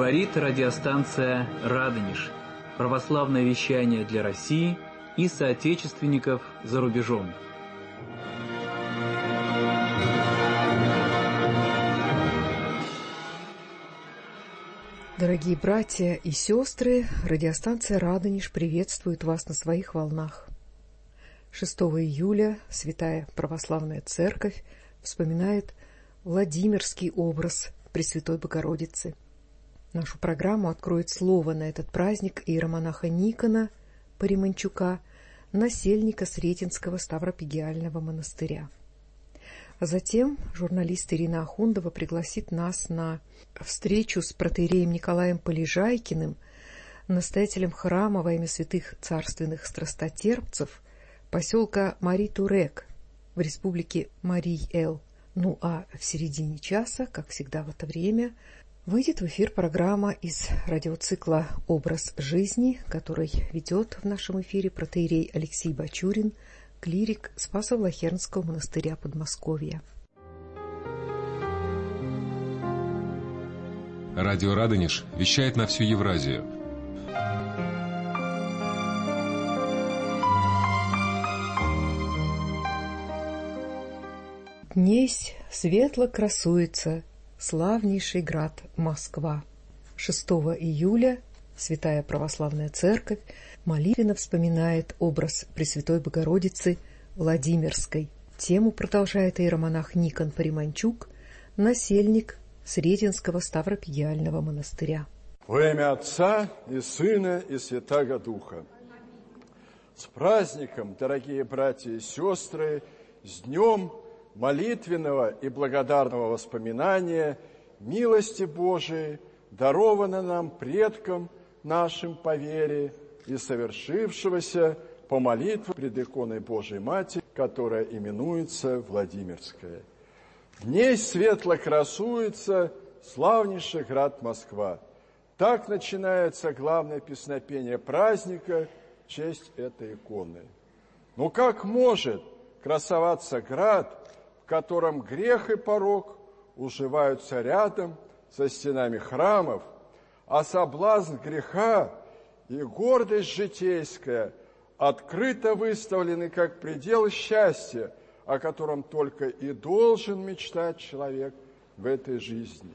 Говорит радиостанция «Радонеж». Православное вещание для России и соотечественников за рубежом. Дорогие братья и сестры, радиостанция «Радонеж» приветствует вас на своих волнах. 6 июля Святая Православная Церковь вспоминает Владимирский образ Пресвятой Богородицы. Нашу программу откроет слово на этот праздник иеромонаха Никона Париманчука, насельника Сретенского Ставропигиального монастыря. А затем журналист Ирина Ахундова пригласит нас на встречу с протоиереем Николаем Полежайкиным, настоятелем храма во имя святых царственных страстотерпцев поселка Мари-Турек в республике Марий-Эл. Ну а в середине часа, как всегда в это время, выйдет в эфир программа из радиоцикла «Образ жизни», который ведет в нашем эфире протоиерей Алексей Бачурин, клирик Спасо-Влахернского монастыря Подмосковья. Радио «Радонеж» вещает на всю Евразию. Днесь светло красуется славнейший град Москва. 6 июля Святая Православная Церковь молитвенно вспоминает образ Пресвятой Богородицы Владимирской. Тему продолжает иеромонах Никон Париманчук, насельник Сретенского Ставропигиального монастыря. Во имя Отца и Сына и Святаго Духа. С праздником, дорогие братья и сестры, с днем молитвенного и благодарного воспоминания милости Божией, даровано нам предкам нашим по вере и совершившегося по молитве пред иконой Божией Матери, которая именуется Владимирская. В ней светло красуется славнейший град Москва. Так начинается главное песнопение праздника в честь этой иконы. Но как может красоваться град, в котором грех и порок уживаются рядом со стенами храмов, а соблазн греха и гордость житейская открыто выставлены как предел счастья, о котором только и должен мечтать человек в этой жизни?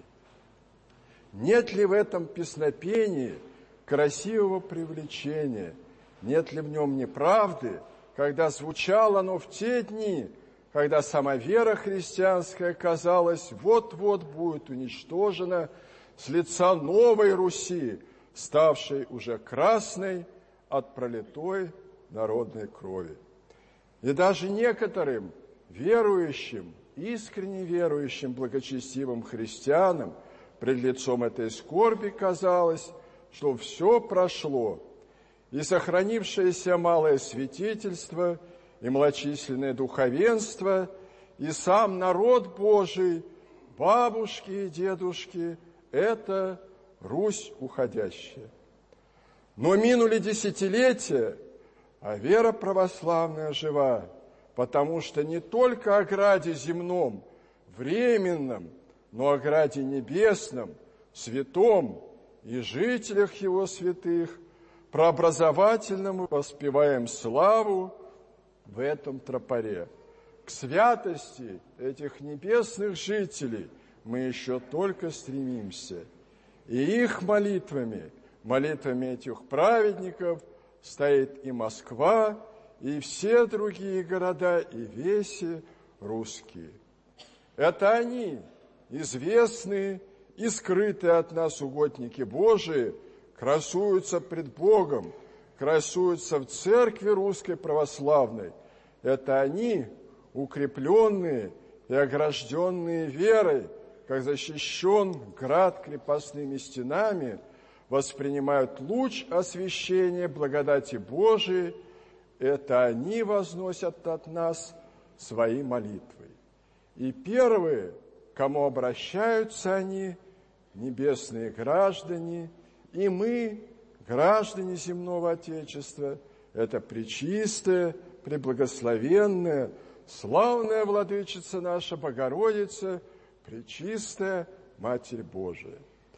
Нет ли в этом песнопении красивого привлечения? Нет ли в нем неправды, когда звучало оно в те дни, когда сама вера христианская, казалось, вот-вот будет уничтожена с лица новой Руси, ставшей уже красной от пролитой народной крови? И даже некоторым верующим, искренне верующим, благочестивым христианам пред лицом этой скорби казалось, что все прошло, и сохранившееся малое святительство, и малочисленное духовенство, и сам народ Божий, бабушки и дедушки – это Русь уходящая. Но минули десятилетия, а вера православная жива, потому что не только о граде земном, временном, но о граде небесном, святом и жителях его святых, прообразовательному воспеваем славу в этом тропаре. К святости этих небесных жителей мы еще только стремимся. И их молитвами, молитвами этих праведников, стоит и Москва, и все другие города, и веси русские. Это они, известные и скрытые от нас угодники Божии, красуются пред Богом, красуются в церкви русской православной. Это они, укрепленные и огражденные верой, как защищен град крепостными стенами, воспринимают луч освящения благодати Божией. Это они возносят от нас свои молитвы. И первые, к кому обращаются они, небесные граждане, и мы, граждане земного Отечества, это пречистая, преблагословенная, славная Владычица наша Богородица, пречистая Матерь Божия.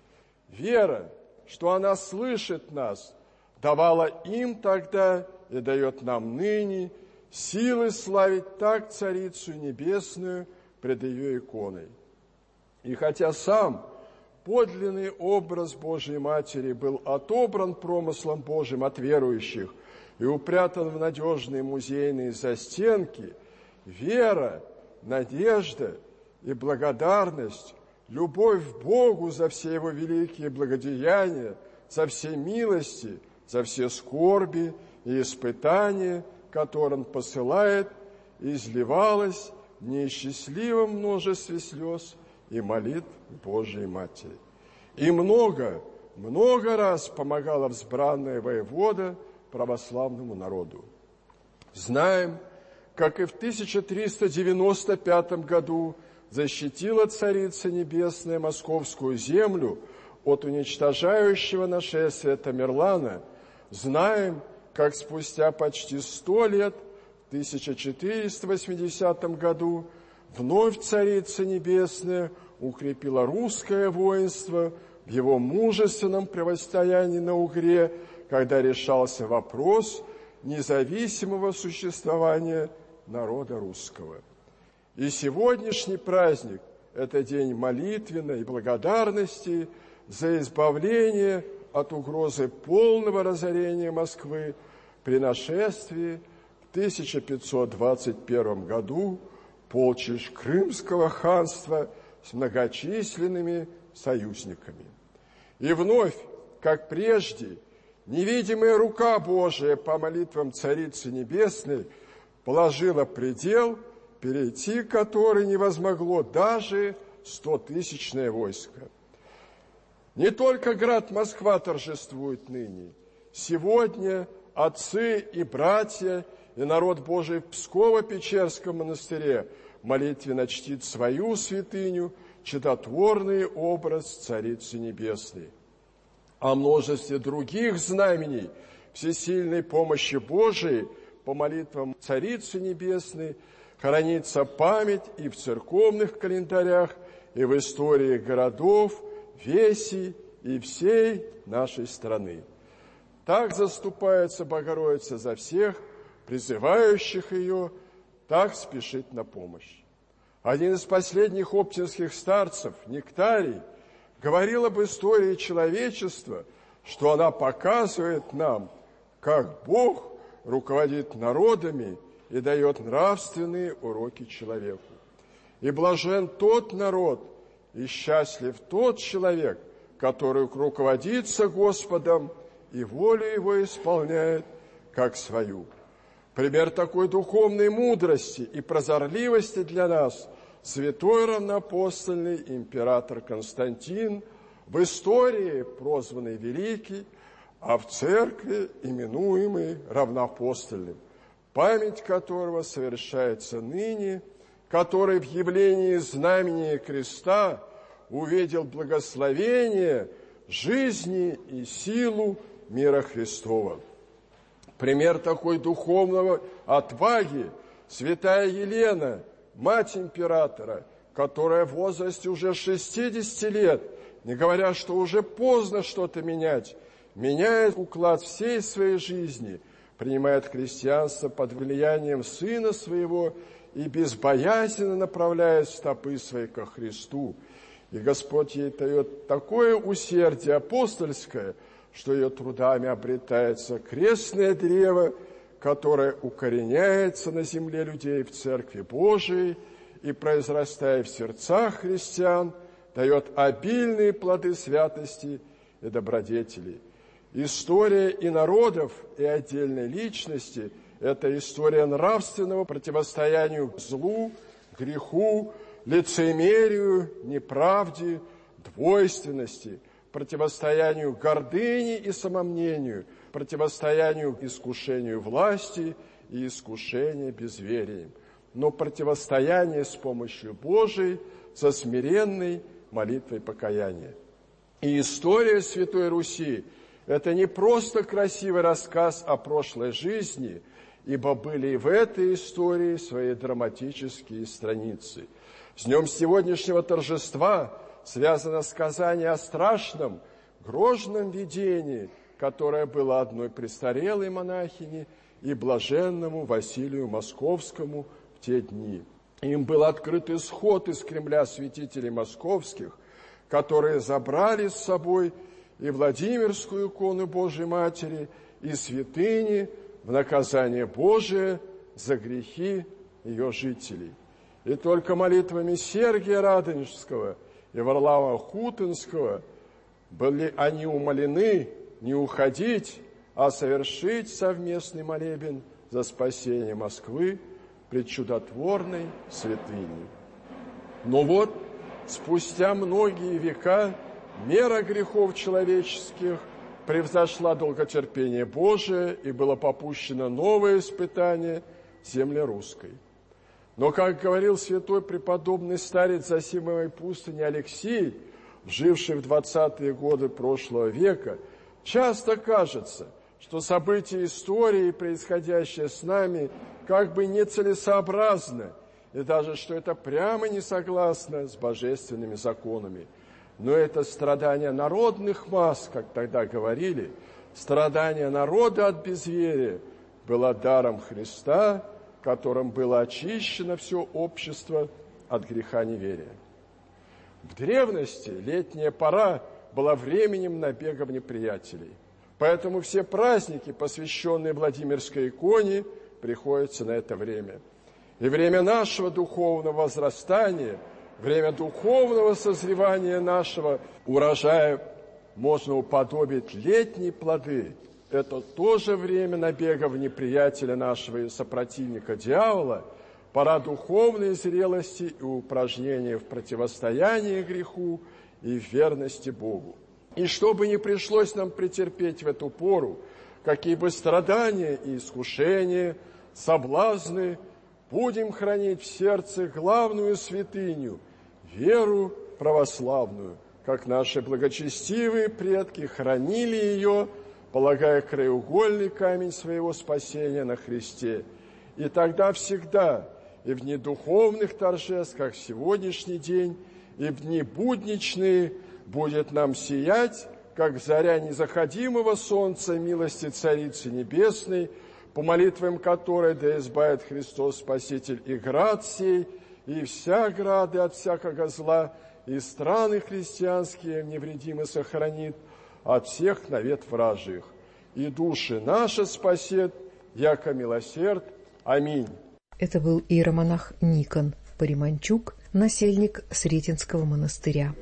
Вера, что она слышит нас, давала им тогда и дает нам ныне силы славить так Царицу Небесную пред ее иконой. И хотя сам подлинный образ Божией Матери был отобран промыслом Божьим от верующих и упрятан в надежные музейные застенки, вера, надежда и благодарность, любовь к Богу за все Его великие благодеяния, за все милости, за все скорби и испытания, которые Он посылает, изливалась в неисчислимом множестве слез и молитв Божией Матери. И много раз помогала взбранная воевода православному народу. Знаем, как и в 1395 году защитила Царица Небесная Московскую землю от уничтожающего нашествия Тамерлана. Знаем, как спустя почти 100 лет, в 1480 году, вновь Царица Небесная укрепила русское воинство в его мужественном противостоянии на Угре, когда решался вопрос независимого существования народа русского. И сегодняшний праздник – это день молитвенной благодарности за избавление от угрозы полного разорения Москвы при нашествии в 1521 году полчищ Крымского ханства с многочисленными союзниками. И вновь, как прежде, невидимая рука Божия по молитвам Царицы Небесной положила предел, перейти который не возмогло даже 100-тысячное войско. Не только град Москва торжествует ныне. Сегодня отцы и братья и народ Божий в Псково-Печерском монастыре молитвенно чтит свою святыню, чудотворный образ Царицы Небесной. О множестве других знамений всесильной помощи Божией по молитвам Царицы Небесной хранится память и в церковных календарях, и в истории городов, весей и всей нашей страны. Так заступается Богородица за всех, призывающих ее, так спешит на помощь. Один из последних оптинских старцев, Нектарий, говорил об истории человечества, что она показывает нам, как Бог руководит народами и дает нравственные уроки человеку. И блажен тот народ, и счастлив тот человек, который руководится Господом и волю Его исполняет, как свою. Пример такой духовной мудрости и прозорливости для нас святой равноапостольный император Константин, в истории прозванный Великий, а в церкви именуемый равноапостольным, память которого совершается ныне, который в явлении знамения креста увидел благословение жизни и силу мира Христова. Пример такой духовного отваги святая Елена, мать императора, которая в возрасте уже 60 лет, не говоря, что уже поздно что-то менять, меняет уклад всей своей жизни, принимает христианство под влиянием Сына Своего и безбоязненно направляет стопы свои ко Христу. И Господь ей дает такое усердие апостольское, что ее трудами обретается крестное древо, которое укореняется на земле людей в Церкви Божией и, произрастая в сердцах христиан, дает обильные плоды святости и добродетели. История и народов, и отдельной личности – это история нравственного противостояния злу, греху, лицемерию, неправде, двойственности, противостоянию гордыне и самомнению, противостоянию искушению власти и искушению безверием, но противостояние с помощью Божией, со смиренной молитвой покаяния. И история Святой Руси – это не просто красивый рассказ о прошлой жизни, ибо были и в этой истории свои драматические страницы. С днем сегодняшнего торжества связано сказание о страшном, грозном видении, которое было одной престарелой монахини и блаженному Василию Московскому в те дни. Им был открыт исход из Кремля святителей московских, которые забрали с собой и Владимирскую икону Божией Матери, и святыни в наказание Божие за грехи ее жителей. И только молитвами Сергия Радонежского и Варлаама Хутынского были они умолены не уходить, а совершить совместный молебен за спасение Москвы пред чудотворной святыней. Но вот, спустя многие века, мера грехов человеческих превзошла долготерпение Божие, и было попущено новое испытание земле русской. Но, как говорил святой преподобный старец Зосимовой пустыни Алексий, живший в 20-е годы прошлого века, часто кажется, что события истории, происходящие с нами, как бы нецелесообразно, и даже что это прямо не согласно с божественными законами. Но это страдание народных масс, как тогда говорили, страдание народа от безверия было даром Христа, которым было очищено все общество от греха неверия. В древности летняя пора была временем набегов неприятелей. Поэтому все праздники, посвященные Владимирской иконе, приходятся на это время. И время нашего духовного возрастания, время духовного созревания нашего урожая можно уподобить летние плоды. Это тоже время набегов неприятеля нашего и сопротивника дьявола, пора духовной зрелости и упражнения в противостоянии греху и в верности Богу. И чтобы не пришлось нам претерпеть в эту пору, какие бы страдания и искушения, соблазны, будем хранить в сердце главную святыню, веру православную, как наши благочестивые предки хранили ее, полагая краеугольный камень своего спасения на Христе. И тогда всегда, и в дни духовных торжеств, как сегодняшний день, и в дни будничные, будет нам сиять, как заря незаходимого солнца милости Царицы Небесной, по молитвам которой да избавит Христос Спаситель и град сей, и вся грады от всякого зла, и страны христианские невредимо сохранит от всех навет вражьих. И души наши спасет, яко милосерд. Аминь. Это был иеромонах Никон Париманчук, насельник Сретенского монастыря.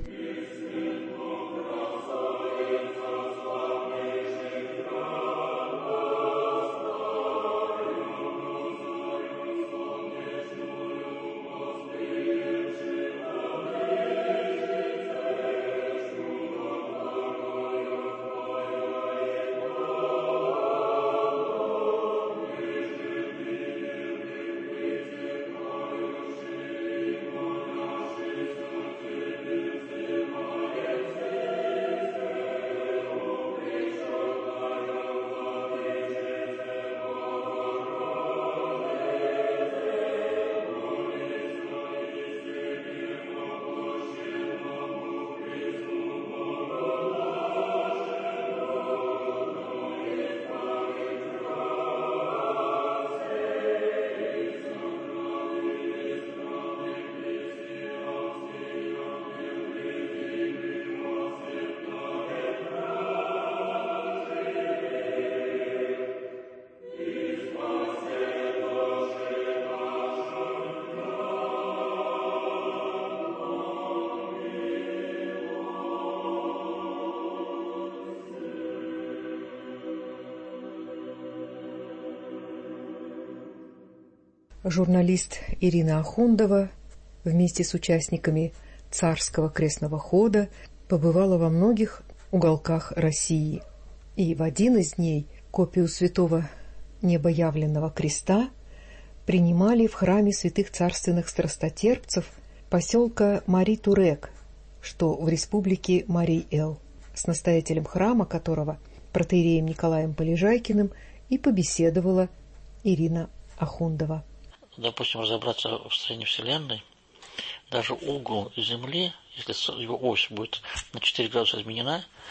Журналист Ирина Ахундова вместе с участниками Царского крестного хода побывала во многих уголках России. И в один из дней копию святого небоявленного креста принимали в храме святых царственных страстотерпцев поселка Мари-Турек, что в республике Марий-Эл, с настоятелем храма которого, протоиереем Николаем Полежайкиным, и побеседовала Ирина Ахундова. Допустим, разобраться в строении Вселенной, даже угол Земли, если его ось будет на 4 градуса изменена,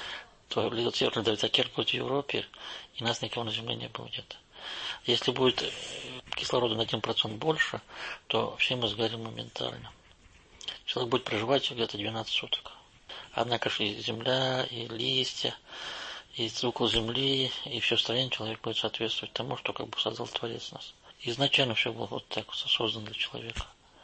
то летит северный ледокер будет в Европе, и нас никого на Земле не будет. Если будет кислорода на 1% больше, то все мы сгорим моментально. Человек будет проживать где-то 12 суток. Однако же и земля, и листья, и цикл земли, и все строение человек будет соответствовать тому, что как бы создал Творец нас. Изначально все было вот так создано для человека.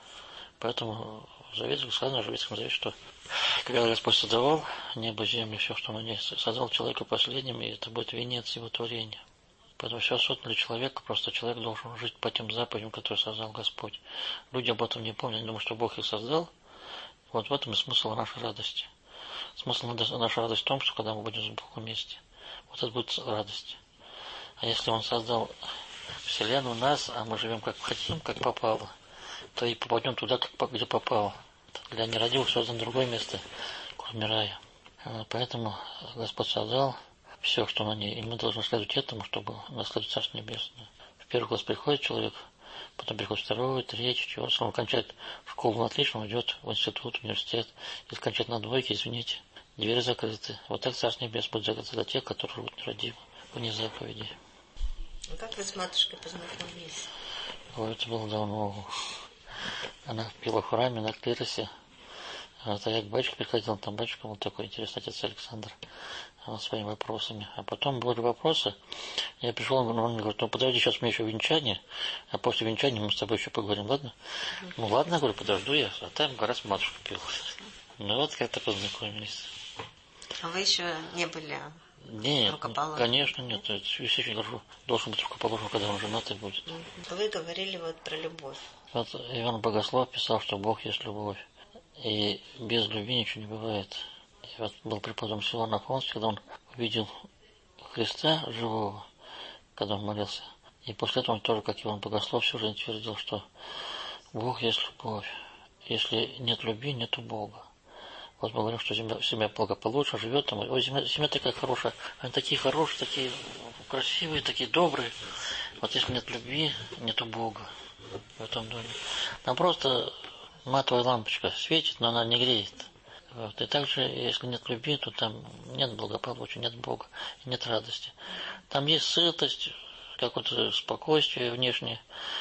Поэтому в Завете сказано, в Ветхом Завете, что когда Господь создавал небо, землю, все, что на ней, создал человека последним, и это будет венец его творения. Поэтому все создано для человека, просто человек должен жить по тем заповедям, которые создал Господь. Люди об этом не помнят, они думают, что Бог их создал. Вот в этом и смысл нашей радости. Смысл нашей радости в том, что когда мы будем с Богом вместе, вот это будет радость. А если Он создал Вселенную, нас, а мы живем как хотим, как попало, то и попадем туда, где попало. Для нерадивых создан другое место, кроме рая. Поэтому Господь создал все, что на ней, и мы должны следовать этому, чтобы наследовать Царство Небесное. В первый класс приходит человек, потом приходит второй, третий, четвертый, он кончает школу на отлично, он идет в институт, в университет, если кончает на двойке, извините, двери закрыты. Вот так Царство Небесное будет закрыто для тех, которые живут нерадиво, вне заповедей. А как вы с матушкой познакомились? Ой, это было давно. Она пела в храме на клиросе. А я к батюшке приходил, там батюшка был такой интересный, отец Александр, своими вопросами. А потом были вопросы, я пришел, он мне говорит, ну подожди, сейчас у меня еще венчание, а после венчания мы с тобой еще поговорим, ладно? Ну ладно, говорю, подожду я, а там раз матушка пела. Ну вот как-то познакомились. А вы еще не были рукоположены? Конечно, нет. Священник должен быть рукоположен, когда он женатый будет. Вы говорили вот про любовь. Вот Иоанн Богослов писал, что Бог есть любовь. И без любви ничего не бывает. И вот был преподобный Силуан Афонский, когда он увидел Христа живого, когда он молился. И после этого он тоже, как Иоанн Богослов, всю жизнь твердил, что Бог есть любовь. Если нет любви, нету Бога. Вот мы говорим, что семья благополучно живет, там, ой, семья такая хорошая, они такие хорошие, такие красивые, такие добрые. Вот если нет любви, нету Бога в этом доме. Там просто матовая лампочка светит, но она не греет. Вот. И также, если нет любви, то там нет благополучия, нет Бога, нет радости. Там есть сытость, какое-то спокойствие внешнее,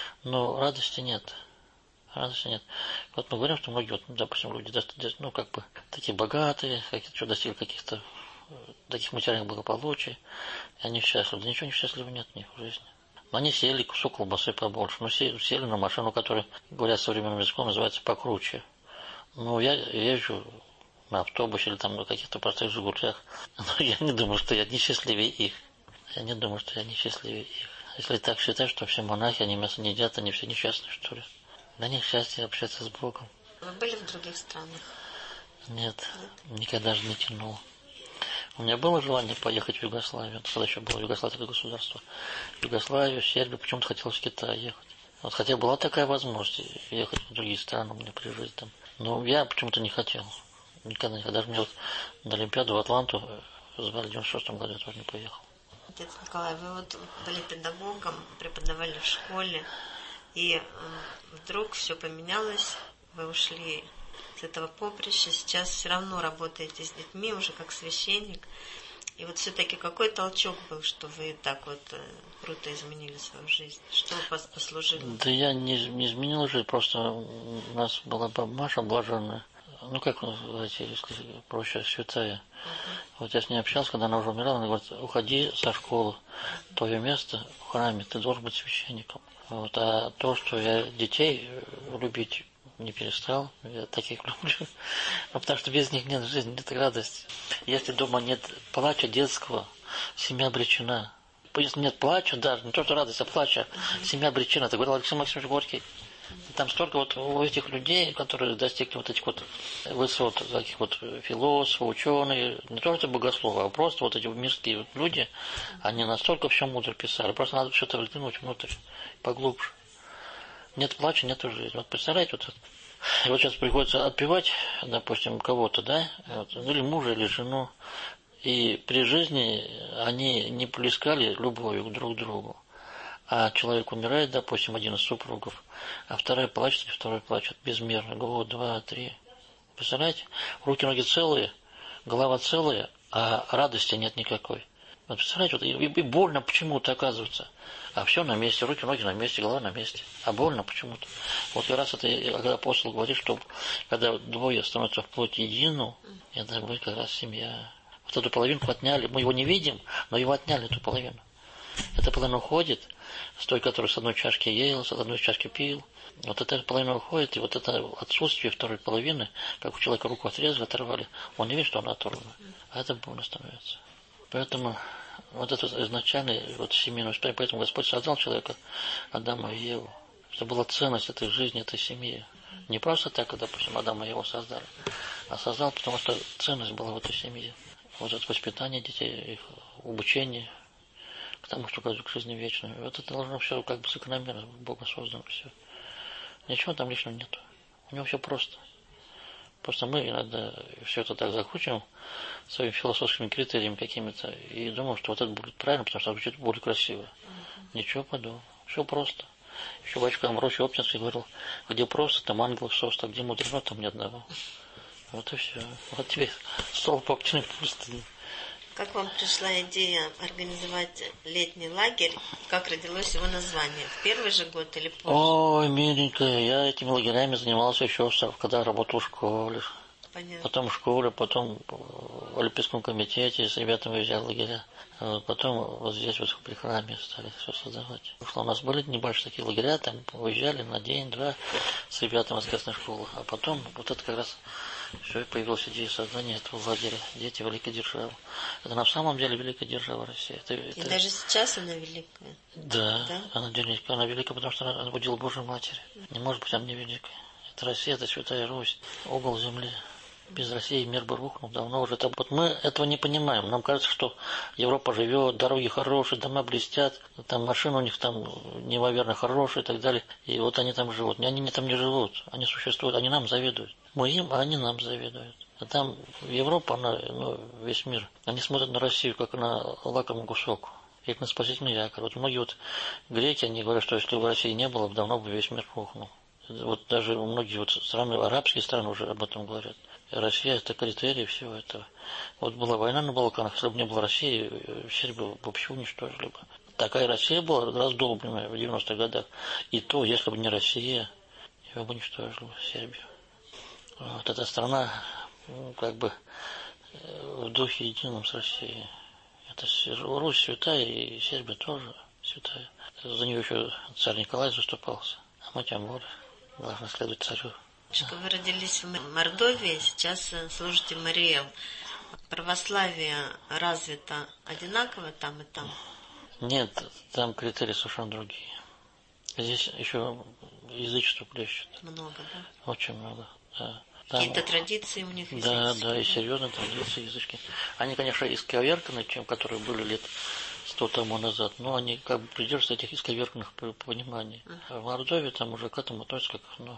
но радости нет. Радости нет. Вот мы говорим, что многие, вот, допустим, люди, ну, как бы, такие богатые, что достигли каких-то таких материальных благополучий, и они счастливы. Да ничего не счастливого нет у них в жизни. Но они съели кусок колбасы побольше, но сели на машину, которая, говоря современным языком, называется покруче. Ну, я езжу на автобусе или там на каких-то простых «Жигулях», но я не думаю, что я несчастливее их. Я не думаю, что я несчастливее их. Если так считать, что все монахи, они мясо не едят, они все несчастные, что ли? Для них счастье общаться с Богом. Вы были в других странах? Нет, никогда даже не тянул. У меня было желание поехать в Югославию, тогда еще было югославское государство. В Югославию, Сербию, почему-то хотелось в Китай ехать. Вот хотя была такая возможность ехать в другие страны у меня при жизни там. Но я почему-то не хотел. Никогда. Даже мне вот на Олимпиаду в Атланту звали в 96-м году, я тоже не поехал. Отец Николай, вы вот были педагогом, преподавали в школе, и вдруг все поменялось, вы ушли с этого поприща, сейчас все равно работаете с детьми, уже как священник. И вот все-таки какой толчок был, что вы так вот круто изменили свою жизнь? Что вы послужило? Да я не изменил жизнь, просто у нас была Маша блаженная. Ну, как знаете, если проще, святая. Вот я с ней общался, когда она уже умирала, она говорит, уходи со школы, твое место в храме, ты должен быть священником. Вот. А то, что я детей любить не перестал, я таких люблю, потому что без них нет жизни, нет радости. Если дома нет плача детского, семья обречена. Если нет плача, даже не то, что радость, а плача, семья обречена. Это говорил Алексей Максимович Горький. Там столько вот у этих людей, которые достигли вот этих вот высот, таких вот философов, ученые, не то что богословы, а просто вот эти мирские вот люди, они настолько все мудро писали, просто надо что-то взглянуть внутрь, поглубже. Нет плача, нет жизни. Вот представляете, вот сейчас приходится отпевать, допустим, кого-то, да, вот, или мужа, или жену, и при жизни они не плескали любовью друг к другу. А человек умирает, допустим, один из супругов, а второй плачет безмерно, год, два, три. Представляете? Руки, ноги целые, голова целая, а радости нет никакой. Вот представляете, вот и больно почему-то оказывается. А все на месте, руки, ноги на месте, голова на месте. А больно почему-то. Вот как раз это, когда апостол говорит, что когда двое становятся вплоть едину, это будет как раз семья. Вот эту половинку отняли. Мы его не видим, но его отняли, эту половину. Эта половина уходит, с той, который с одной чашки ел, с одной чашки пил. Вот эта половина уходит, и вот это отсутствие второй половины, как у человека руку отрезали, оторвали, он не видит, что она оторвана. А это больно становится. Поэтому вот это изначальный вот семейный успех, поэтому Господь создал человека, Адама и Еву, чтобы была ценность этой жизни, этой семьи. Не просто так, когда, допустим, Адама и Еву создали, а создал, потому что ценность была в этой семье. Вот это воспитание детей, их обучение к тому, что к жизни вечной. Вот это должно все как бы закономерно, Богом создано все. Ничего там лишнего нету. У него все просто. Просто мы иногда все это так закручиваем своими философскими критериями какими-то и думаем, что вот это будет правильно, потому что это звучит более красиво. Ничего подобного. Все просто. Еще батюшка Амвросий Оптинский говорил, где просто, там ангелов соста, где мудрено, там ни одного. Вот и все. Вот тебе столб огненной пустыни. Как вам пришла идея организовать летний лагерь? Как родилось его название? В первый же год или позже? Ой, миленькая, я этими лагерями занимался еще, когда работал в школе. Понятно. Потом в школе, потом в Олимпийском комитете с ребятами уезжал в лагеря. Потом вот здесь вот при храме стали все создавать. У нас были небольшие такие лагеря, там уезжали на день-два с ребятами из воскресной школы. А потом вот это как раз все, и появилась идея создания этого лагеря. Дети великой державы. Это на самом деле великая держава России. И даже сейчас она великая. Да? Она великая, потому что она удел Божьей Матери. Не может быть она не великая. Это Россия, это Святая Русь, угол земли. Без России мир бы рухнул давно уже. Вот мы этого не понимаем. Нам кажется, что Европа живет, дороги хорошие, дома блестят, там машины у них там неимоверно хорошие и так далее. И вот они там живут. Они там не живут, они существуют, они нам завидуют. Мы им, а они нам завидуют. А там Европа, она, весь мир, они смотрят на Россию, как на лакомый кусок. Как на спасительный якорь. Вот многие вот греки, они говорят, что если бы России не было, давно бы весь мир рухнул. Вот даже многие вот страны, арабские страны уже об этом говорят. Россия – это критерий всего этого. Вот была война на Балканах, если бы не было России, Сербию вообще уничтожили бы. Такая Россия была раздолбленная в 90-х годах. И то, если бы не Россия, его бы уничтожили бы Сербию. Вот эта страна, как бы в духе едином с Россией. Это Русь святая, и Сербия тоже святая. За нее еще царь Николай заступался. А мы тем более должны следовать царю. Вы родились в Мордовии, сейчас служите Мариэл. Православие развито одинаково там и там? Нет, там критерии совершенно другие. Здесь еще язычество плещет. Много, да? Очень много, да. Какие-то традиции у них языческие. Да, и серьезные традиции языческие. Они, конечно, исковерканы, чем которые были лет 100 тому назад, но они как бы придерживаются этих исковерканных пониманий. А в Мордовии там уже к этому относятся как,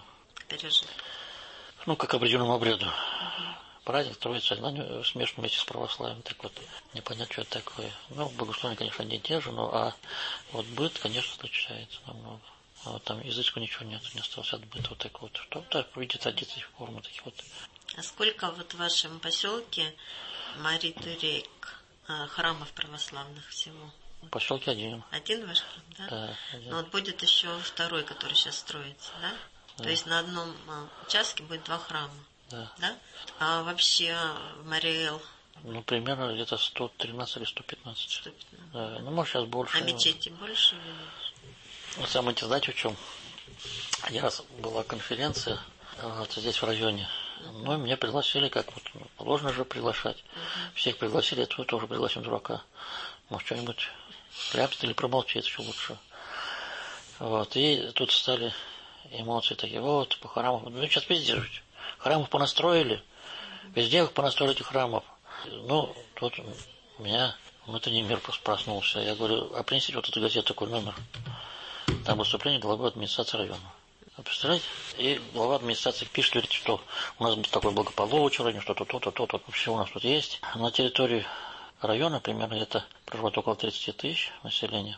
как к определенному обряду. Праздник Троицы, смешан вместе с православием, так вот, непонятно, что это такое. Богословие, конечно, не те же, а вот быт, конечно, отличается намного. А вот там языческого ничего нет, не осталось от быта вот так вот. Что так, видите, традиции, формы такие вот. А сколько вот в вашем поселке Мари-Турек храмов православных всего? В поселке один. Один ваш храм, да? Да, один. Но вот будет еще второй, который сейчас строится, да? Да. То есть на одном участке будет 2 храма. Да. Да? А вообще в Мариэл? Примерно где-то 113 или 115. 115. Да. Может, сейчас больше. А мечети больше? Самое знаете, в чем? Один раз была конференция здесь в районе. Меня пригласили, как вот положено же приглашать. Всех пригласили, а тут тоже пригласим дурака. Может, что-нибудь ляпнет или промолчит, еще лучше. Вот. И тут стали эмоции такие, вот, по храмам. Сейчас везде жить. Храмов понастроили. Везде их понастроили, этих храмов. Тут у меня внутренний мир проснулся. Я говорю, а принесите вот эту газету, такой номер. Там выступление главы администрации района. Вы представляете? И глава администрации пишет, говорит, что у нас такое благополучие в районе, что то. Вообще у нас тут есть. На территории района примерно где-то проживает около 30 тысяч населения.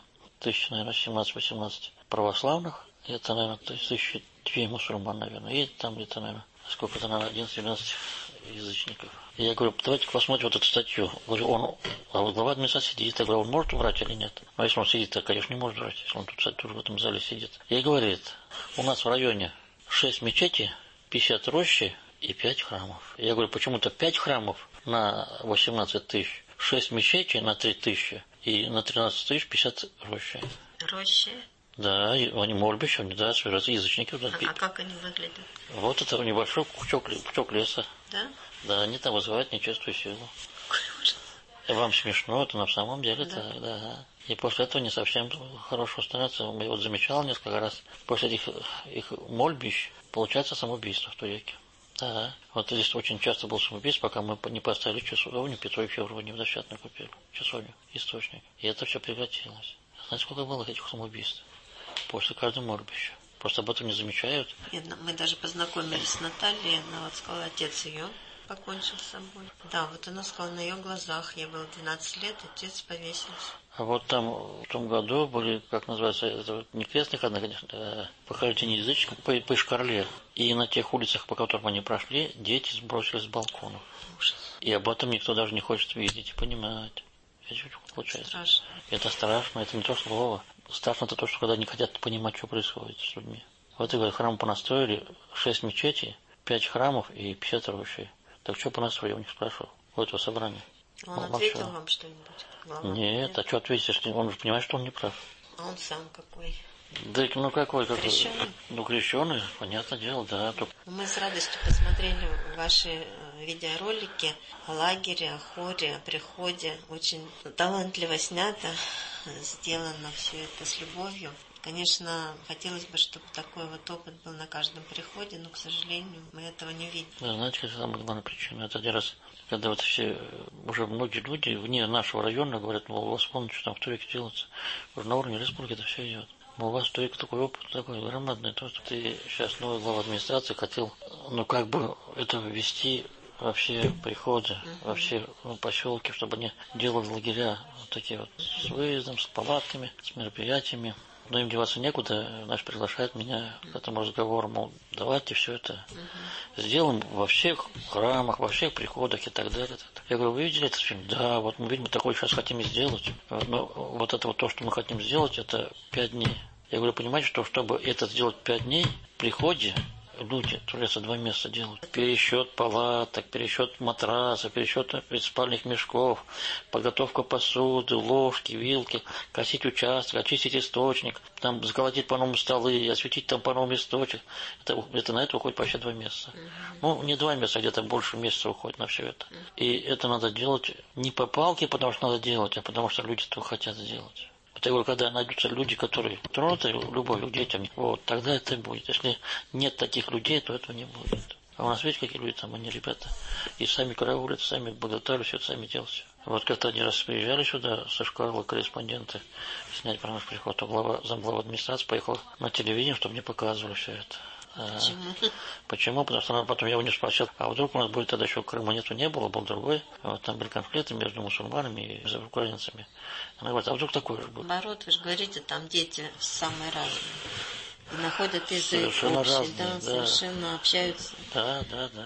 17-18 православных. Это, наверное, 1002 мусульман, наверное. И там где-то, наверное, сколько-то, наверное, 11-12 язычников. И я говорю, давайте посмотрим вот эту статью. Говорю, глава администрации сидит. Я говорю, он может врать или нет? А если он сидит, то, конечно, не может врать, если он тут тоже в этом зале сидит. И говорит, у нас в районе 6 мечетей, 50 рощи и 5 храмов. Я говорю, почему-то 5 храмов на 18 тысяч, 6 мечетей на 3 тысячи и на 13 тысяч 50 рощи. Рощи? Да, они мольбища, да, язычники. А как они выглядят? Вот это небольшой пучок леса. Да? Да, они там вызывают нечистую силу. Вам смешно, это на самом деле так, да. И после этого не совсем хорошо становится. Я вот замечал несколько раз, после этих их мольбищ получается самоубийство в Туреке. Да. Вот здесь очень часто был самоубийство, пока мы не поставили часовню, Петровича вроде в Дощатную купили, часовню, источник. И это все прекратилось. Знаете, сколько было этих самоубийств? После каждого мольбища. Просто об этом не замечают. Мы даже познакомились с Натальей, она вот сказала, отец ее покончил с собой. Да, вот она сказала, на ее глазах, ей было 12 лет, отец повесился. А вот там в том году были, как называется, это не крестных, конечно, похождение язычников по Ишкарле. И на тех улицах, по которым они прошли, дети сбросились с балконов. Ужас. И об этом никто даже не хочет видеть и понимать. Получается. Страшно. Это страшно, это не то слово. Страшно это то, что когда не хотят понимать, что происходит с людьми. Вот и говорят, храм понастроили, 6 мечетей, 5 храмов и 50 рощей. Так что понастроили, я у них спрашивал, у этого собрания. Он ответил вам что-нибудь? Нет, а что ответить, если он же понимает, что он не прав. А он сам какой? Да, ну какой? Крещеный? Ну, крещеный, понятное дело, да. Мы с радостью посмотрели ваши видеоролики о лагере, о хоре, о приходе. Очень талантливо снято, сделано все это с любовью. Конечно, хотелось бы, чтобы такой вот опыт был на каждом приходе, но, к сожалению, мы этого не видим. Да, знаете, какая самая главная причина? Это один раз, когда вот все, уже многие люди вне нашего района говорят, мол, у вас помните, что там в Туреке делается. Уже на уровне республики это все идет. Мол, у вас в Туреке такой опыт, такой громадный, то, что ты сейчас новый глава администрации хотел, ну, как бы это ввести во все приходы, во все поселки, чтобы они делали лагеря вот такие вот с выездом, с палатками, с мероприятиями. Но им деваться некуда, наш приглашает меня к этому разговору, мол, давайте все это сделаем во всех храмах, во всех приходах и так далее. Я говорю, вы видели этот фильм? Да, вот мы, видимо, такое сейчас хотим сделать. Но вот это вот то, что мы хотим сделать, это 5 дней. Я говорю, понимаете, что чтобы это сделать 5 дней, в приходе люди трудятся 2 месяца делают. Пересчет палаток, пересчет матрасов, пересчет спальных мешков, подготовка посуды, ложки, вилки, косить участок, очистить источник, там заколотить по-новому столы, осветить там по-новому источник. Это на это уходит почти 2 месяца. Ну, не 2 месяца, где-то больше месяца уходит на все это. И это надо делать не по палке, потому что надо делать, а потому что люди этого хотят сделать. Я говорю, когда найдутся люди, которые тронуты любовью к детям, вот, тогда это будет. Если нет таких людей, то этого не будет. А у нас, видите, какие люди там, они, ребята, и сами караулят, сами подготавливают, все, сами делают все. Вот как-то один раз приезжали сюда со школы корреспонденты снять про наш приход, то замглава администрации поехал на телевидение, чтобы мне показывали все это. Почему? Почему? Потому что потом я у него спросил, а вдруг у нас будет тогда еще Крыма нету, не было, был другой. Вот там были конфликты между мусульманами и украинцами. Она говорит, а вдруг такой же будет? Наоборот, вы же говорите, там дети самые разные. И находят язык совершенно общий, разные, да, совершенно общаются. Да.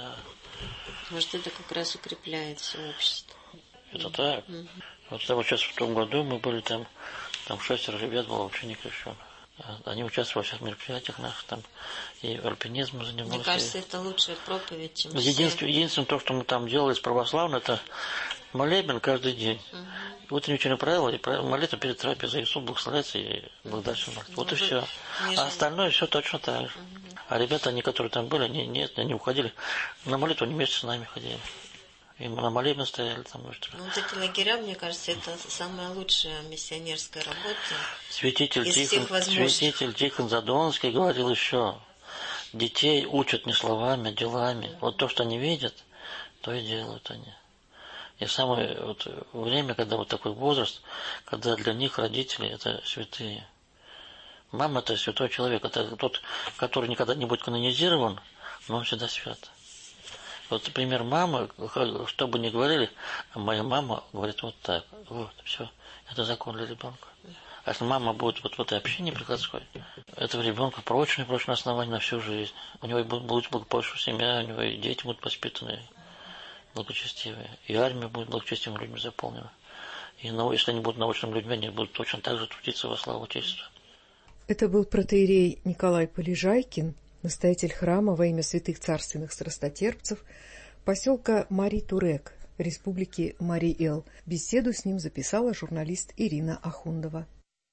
Может, это как раз укрепляет все общество. Это так. Вот сейчас в том году мы были там 6 ребят было вообще не крещеных. Они участвовали во всех мероприятиях наших, там, и альпинизмом занимались. Мне кажется, это лучшая проповедь, чем Единственное, то, что мы там делали с православным, это молебен каждый день. Утреннее вечернее правило, и молитва перед трапезой, Иисус благословляется и благодарствует молитву. Вот и все. А остальное все точно так же. А ребята, они, которые там были, они уходили. На молитву они вместе с нами ходили. И на молебен стояли там. Вот эти лагеря, мне кажется, это самая лучшая миссионерская работа. Святитель Тихон Задонский говорил еще, детей учат не словами, а делами. Вот то, что они видят, то и делают они. И самое вот время, когда вот такой возраст, когда для них родители это святые. Мама это святой человек, это тот, который никогда не будет канонизирован, но он всегда свят. Вот, например, мама, что бы ни говорили, моя мама говорит вот так, вот, все, это закон для ребенка. А если мама будет вот в этой общине приходской, этого ребенка прочное основание на всю жизнь. У него будет благополучная семья, у него и дети будут воспитаны. благочестивые, и армия будет благочестивыми людьми заполнена. И если они будут научными людьми, они будут точно так же трудиться во славу Отечества. Это был протоиерей Николай Полежайкин, настоятель храма во имя святых царственных страстотерпцев поселка Мари-Турек, республики Мари-Эл. Беседу с ним записала журналист Ирина Ахундова.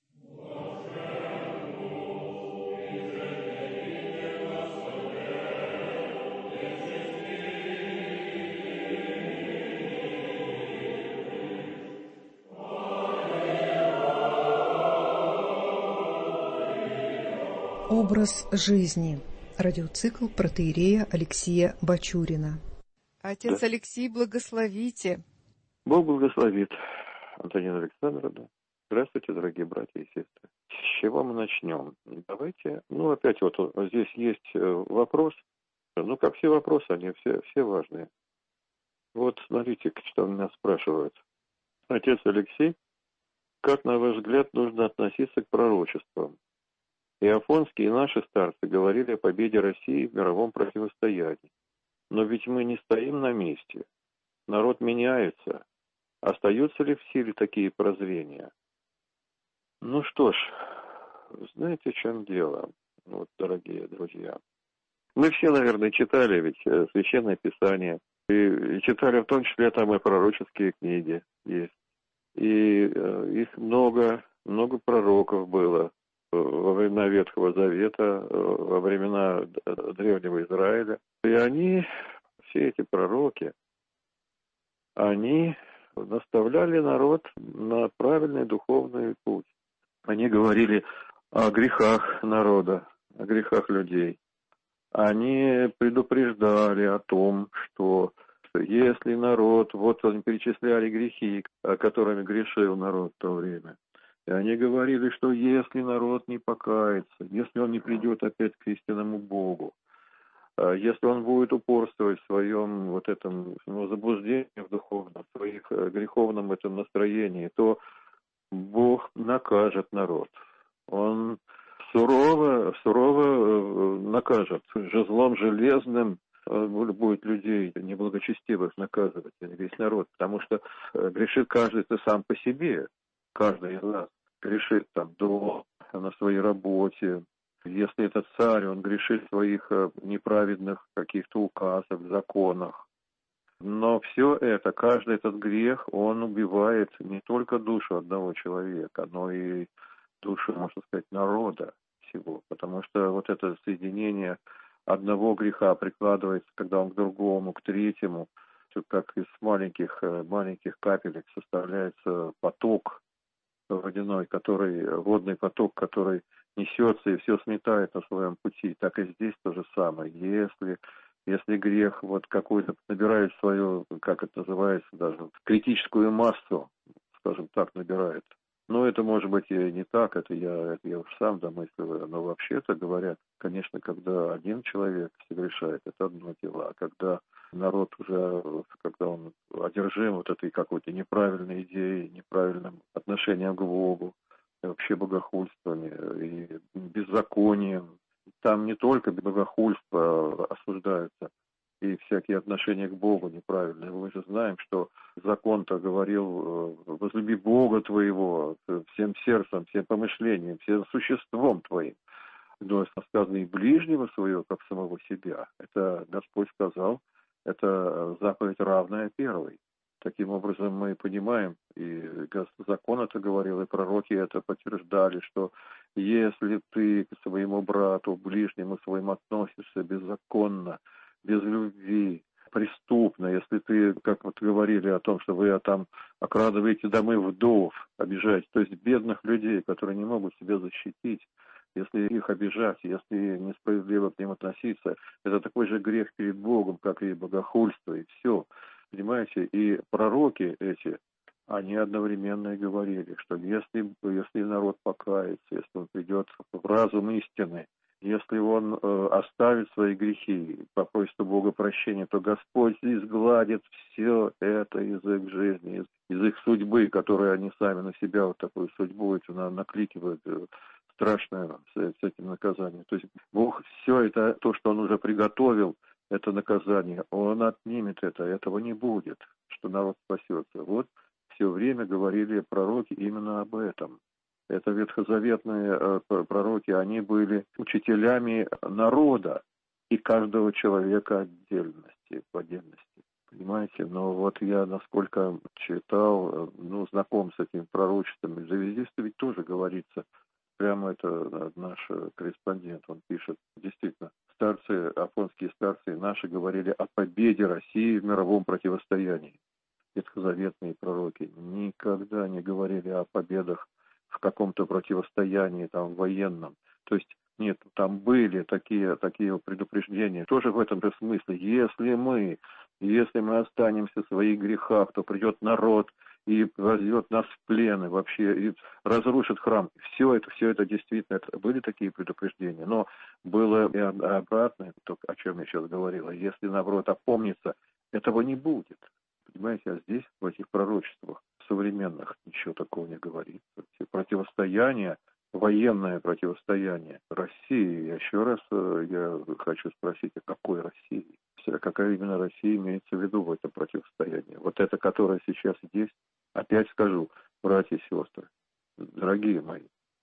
Образ жизни. Радиоцикл протоиерея Алексия Бачурина. Отец Алексей, благословите. Бог благословит. Антонина Александровна. Здравствуйте, дорогие братья и сестры. С чего мы начнем? Давайте, опять вот здесь есть вопрос. Как все вопросы, они все важные. Вот смотрите, что меня спрашивают. Отец Алексей, как, на ваш взгляд, нужно относиться к пророчествам? И афонские, и наши старцы говорили о победе России в мировом противостоянии. Но ведь мы не стоим на месте. Народ меняется. Остаются ли в силе такие прозрения? Что ж, знаете, в чем дело, дорогие друзья? Мы все, наверное, читали ведь Священное Писание. И читали в том числе там и пророческие книги есть. И их много пророков было. Во времена Ветхого Завета, во времена Древнего Израиля. И они, все эти пророки, они наставляли народ на правильный духовный путь. Они говорили о грехах народа, о грехах людей. Они предупреждали о том, что если народ, они перечисляли грехи, которыми грешил народ в то время. И они говорили, что если народ не покается, если он не придет опять к истинному Богу, если он будет упорствовать в своем этом заблуждении в духовном, в своих греховном этом настроении, то Бог накажет народ. Он сурово накажет, жезлом железным будет людей неблагочестивых наказывать, весь народ, потому что грешит каждый-то сам по себе, каждый из нас. Грешит дома, на своей работе. Если это царь, он грешит в своих неправедных каких-то указах, законах. Но все это, каждый этот грех, он убивает не только душу одного человека, но и душу, можно сказать, народа всего. Потому что это соединение одного греха прикладывается, когда он к другому, к третьему, как из маленьких капелек составляется поток водяной, водный поток, который несется и все сметает на своем пути. Так и здесь то же самое. Если грех какой-то набирает свою, как это называется, даже критическую массу, скажем так, набирает. Это может быть и не так, это я уж сам домысливаю, но вообще-то говорят, конечно, когда один человек согрешает, это одно дело, а когда народ уже, когда он одержим этой какой-то неправильной идеей, неправильным отношением к Богу, вообще богохульствами и беззаконием, там не только богохульство осуждаются, и всякие отношения к Богу неправильные. Мы же знаем, что закон-то говорил: возлюби Бога твоего всем сердцем, всем помышлением, всем существом твоим. Но сказано и ближнего своего, как самого себя. Это Господь сказал, это заповедь равная первой. Таким образом мы понимаем, и закон это говорил, и пророки это подтверждали, что если ты к своему брату, ближнему своему относишься беззаконно, без любви, преступно, если ты, как говорили о том, что вы там окрадываете домы вдов, обижаете, то есть бедных людей, которые не могут себя защитить, если их обижать, если несправедливо к ним относиться, это такой же грех перед Богом, как и богохульство, и все. Понимаете, и пророки эти, они одновременно и говорили, что если народ покается, если он придет в разум истины, если он оставит свои грехи, попросит у Бога прощения, то Господь изгладит все это из их жизни, из их судьбы, которые они сами на себя такую судьбу накликивают страшное с этим наказанием. То есть Бог все это, то, что Он уже приготовил, это наказание, Он отнимет это, этого не будет, что народ спасется. Вот все время говорили пророки именно об этом. Это ветхозаветные пророки, они были учителями народа и каждого человека в отдельности. Понимаете, но вот я, насколько читал, знаком с этими пророчествами, завезисты ведь тоже говорится, прямо это наш корреспондент, он пишет, действительно, афонские старцы наши говорили о победе России в мировом противостоянии. Ветхозаветные пророки никогда не говорили о победах в каком-то противостоянии там военном. То есть нет, там были такие предупреждения. Тоже в этом же смысле. Если мы останемся в своих грехах, то придет народ и возьмет нас в плен, и вообще и разрушит храм. Все это действительно, это были такие предупреждения. Но было и обратное, то, о чем я сейчас говорила. Если народ опомнится, этого не будет. Понимаете, а здесь, в этих пророчествах современных, ничего такого не говорится. Все противостояние, военное противостояние России. Еще раз я хочу спросить, о какой России? Какая именно Россия имеется в виду в этом противостоянии? Вот это, которое сейчас есть, опять скажу, братья и сестры, дорогие мои,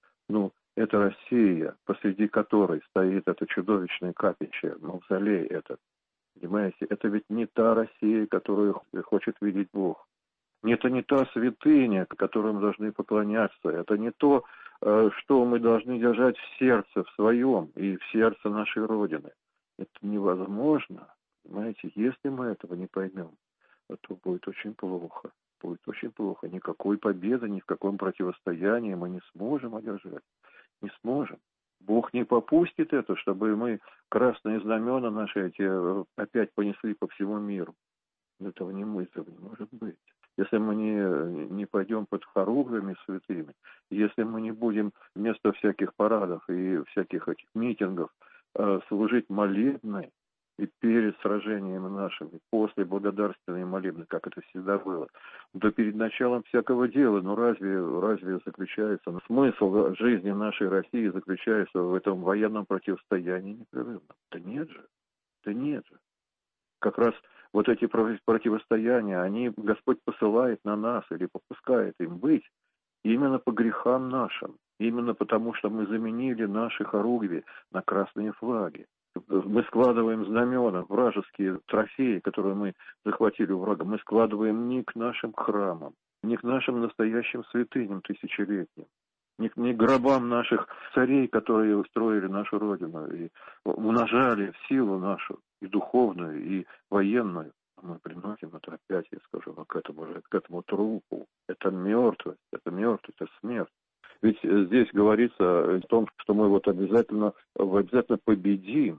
это Россия, посреди которой стоит это чудовищное капище, мавзолей этот. Понимаете, это ведь не та Россия, которую хочет видеть Бог. Это не та святыня, которой мы должны поклоняться. Это не то, что мы должны держать в сердце в своем и в сердце нашей Родины. Это невозможно. Понимаете, если мы этого не поймем, то будет очень плохо. Будет очень плохо. Никакой победы, ни в каком противостоянии мы не сможем одержать. Не сможем. Бог не попустит это, чтобы мы красные знамена наши эти опять понесли по всему миру. Этого не может быть. Если мы не пойдем под хоругвями святыми, если мы не будем вместо всяких парадов и всяких этих митингов служить молебны, и перед сражениями нашими, после благодарственной молебны, как это всегда было, да перед началом всякого дела, разве заключается, смысл жизни нашей России заключается в этом военном противостоянии непрерывном? Да нет же. Как раз вот эти противостояния, Господь посылает на нас или попускает им быть именно по грехам нашим, именно потому, что мы заменили наши хоругви на красные флаги. Мы складываем знамена, вражеские трофеи, которые мы захватили у врага, мы складываем не к нашим храмам, не к нашим настоящим святыням тысячелетним, не к гробам наших царей, которые устроили нашу Родину и умножали силу нашу, и духовную, и военную. Мы приносим это опять, я скажу, к этому трупу. Это мертвость, это смерть. Ведь здесь говорится о том, что мы обязательно победим.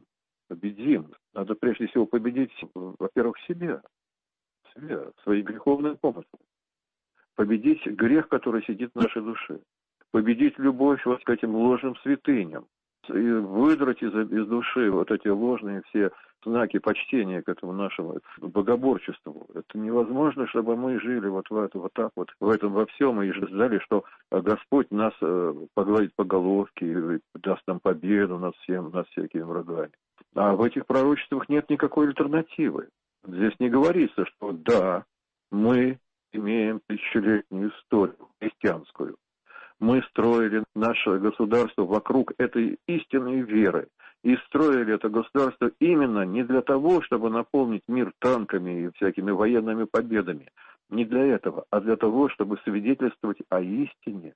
Надо прежде всего победить, во-первых, себя, свои греховные помыслы. Победить грех, который сидит в нашей душе. Победить любовь к этим ложным святыням. И выдрать из души эти ложные все знаки почтения к этому нашему богоборчеству. Это невозможно, чтобы мы жили в этом во всем и ждали, что Господь нас погладит по головке и даст нам победу над всякими врагами. А в этих пророчествах нет никакой альтернативы. Здесь не говорится, что да, мы имеем тысячелетнюю историю христианскую. Мы строили наше государство вокруг этой истинной веры. И строили это государство именно не для того, чтобы наполнить мир танками и всякими военными победами. Не для этого, а для того, чтобы свидетельствовать о истине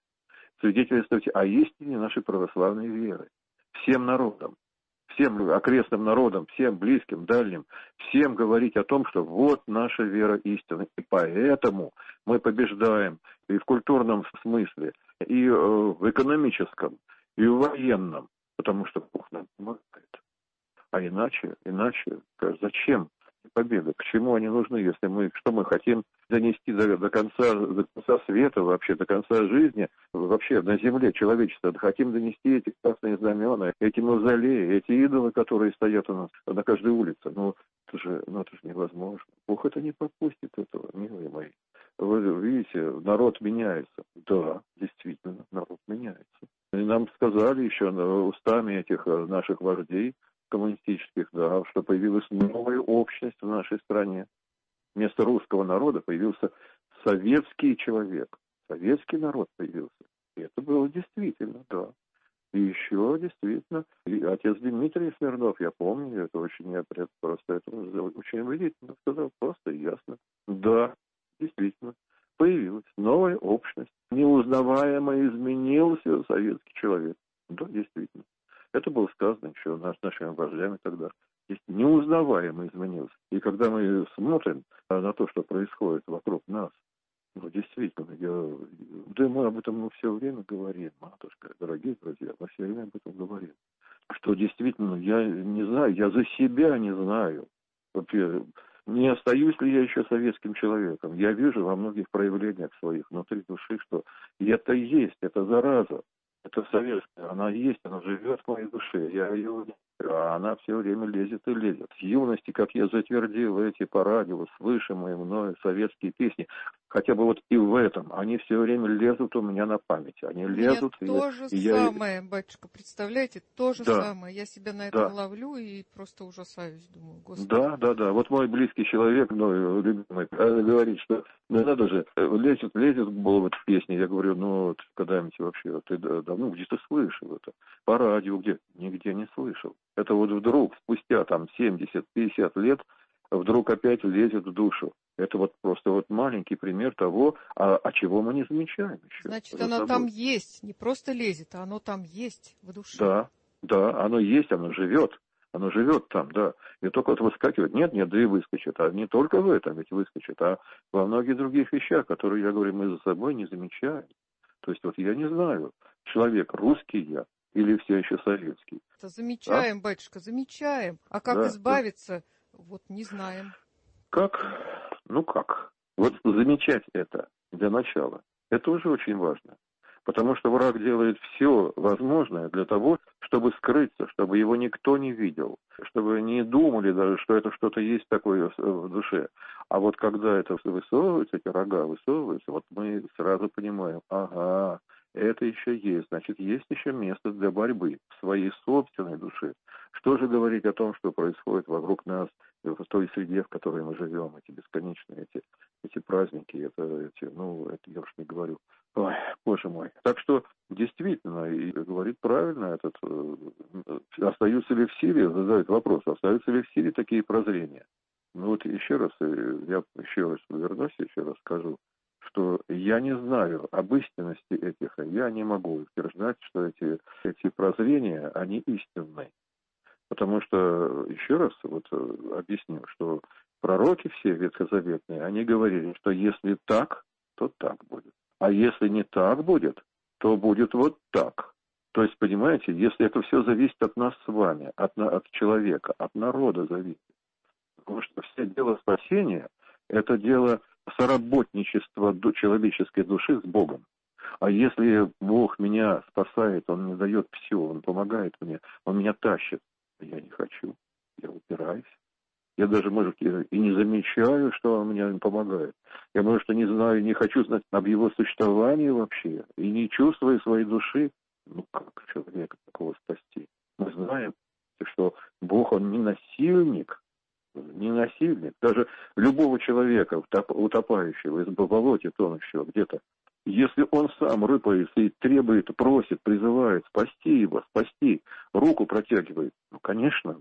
нашей православной веры. Всем народам, всем окрестным народам, всем близким, дальним, всем говорить о том, что вот наша вера истина. И поэтому мы побеждаем и в культурном смысле, и в экономическом, и в военном, потому что Бог нам помогает. А иначе, зачем победы? К чему они нужны, если что мы хотим донести до конца света вообще, до конца жизни, вообще на земле человечества? Хотим донести эти красные знамена, эти мавзолеи, эти идолы, которые стоят у нас на каждой улице. Это же невозможно. Бог это не попустит этого, милые мои. Вы видите, народ меняется. Да, действительно, народ меняется. И нам сказали еще устами этих наших вождей, коммунистических, да, что появилась новая общность в нашей стране. Вместо русского народа появился советский человек. Советский народ появился. И это было действительно, да. И еще действительно, и отец Дмитрий Смирнов, я помню, это очень, я просто это очень убедительно сказал, просто и ясно. Да, действительно, появилась новая общность. Неузнаваемо изменился советский человек. Да, действительно. Это было сказано еще нашими вождями тогда. Неузнаваемо изменился. И когда мы смотрим на то, что происходит вокруг нас, ну, действительно, да мы об этом все время говорим, матушка, дорогие друзья, мы все время об этом говорим. Что действительно, я не знаю, я за себя не знаю. Во-первых, не остаюсь ли я еще советским человеком. Я вижу во многих проявлениях своих внутри души, что это есть, это зараза. Это советская, она есть, она живет в моей душе. Я ее, а она все время лезет и лезет. С юности, как я затвердил эти по радио, слышимые мною советские песни, хотя бы вот и в этом, они все время лезут у меня на память. Они лезут. То же самое, батюшка, представляете, то же самое. Я себя на этом ловлю и просто ужасаюсь, думаю, господи. Да. Вот мой близкий человек, мой любимый, говорит, что ну надо же, лезет в голову эта песня. Я говорю, ну вот когда-нибудь вообще, ты давно где ты слышал это? По радио где? Нигде не слышал. Это вот вдруг, спустя там 70-50 лет, вдруг опять лезет в душу. Это вот просто вот маленький пример того, чего мы не замечаем еще. Значит, оно там есть, не просто лезет, а оно там есть в душе. Да, оно есть, оно живет. Оно живет там, да. И только вот выскакивает. Нет, да и выскочит. А не только в этом ведь выскочит, а во многих других вещах, которые, я говорю, мы за собой не замечаем. То есть вот я не знаю, человек русский я или все еще советский. Это замечаем, батюшка, замечаем. А как избавиться, вот не знаем. Как? Ну как? Вот замечать это для начала. Это уже очень важно. Потому что враг делает все возможное для того, чтобы скрыться, чтобы его никто не видел, чтобы не думали даже, что это что-то есть такое в душе. А вот когда это высовывается, эти рога высовываются, вот мы сразу понимаем, ага, это еще есть, значит, есть еще место для борьбы в своей собственной душе. Что же говорить о том, что происходит вокруг нас, в той среде, в которой мы живем, эти бесконечные, эти праздники, это я уж не говорю. Ой, боже мой. Так что, действительно, и говорит правильно остаются ли в силе, задают вопрос, остаются ли в силе такие прозрения. Ну вот еще раз вернусь, еще раз скажу, что я не знаю об истинности этих, я не могу утверждать, что эти прозрения, они истинны. Потому что, еще раз объясню, что пророки все ветхозаветные, они говорили, что если так, то так будет. А если не так будет, то будет вот так. То есть, понимаете, если это все зависит от нас с вами, от человека, от народа зависит. Потому что все дело спасения – это дело соработничества человеческой души с Богом. А если Бог меня спасает, Он мне дает все, Он помогает мне, Он меня тащит, я не хочу, я упираюсь. Я даже, может, и не замечаю, что Он мне помогает. Я, может, и не знаю, не хочу знать об Его существовании вообще. И не чувствую своей души. Ну, как человека такого спасти? Мы знаем, что Бог, Он не насильник. Даже любого человека, утопающего, из болоте тонущего где-то, если он сам рыпается и требует, просит, призывает спасти его, руку протягивает, конечно,